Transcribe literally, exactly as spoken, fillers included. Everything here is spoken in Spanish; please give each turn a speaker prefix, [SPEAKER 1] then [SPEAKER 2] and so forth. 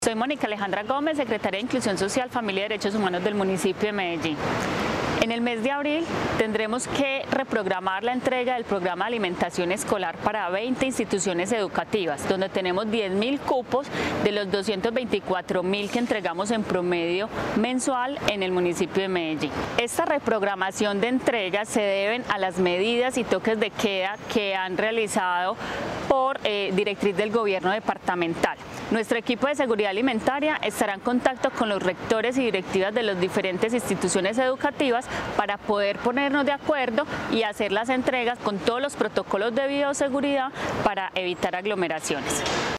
[SPEAKER 1] Soy Mónica Alejandra Gómez, secretaria de Inclusión Social, Familia y Derechos Humanos del municipio de Medellín. En el mes de abril tendremos que reprogramar la entrega del programa de alimentación escolar para veinte instituciones educativas, donde tenemos diez mil cupos de los doscientos veinticuatro mil que entregamos en promedio mensual en el municipio de Medellín. Esta reprogramación de entregas se deben a las medidas y toques de queda que han realizado por eh, directriz del gobierno departamental. Nuestro equipo de seguridad alimentaria estará en contacto con los rectores y directivas de las diferentes instituciones educativas para poder ponernos de acuerdo y hacer las entregas con todos los protocolos de bioseguridad para evitar aglomeraciones.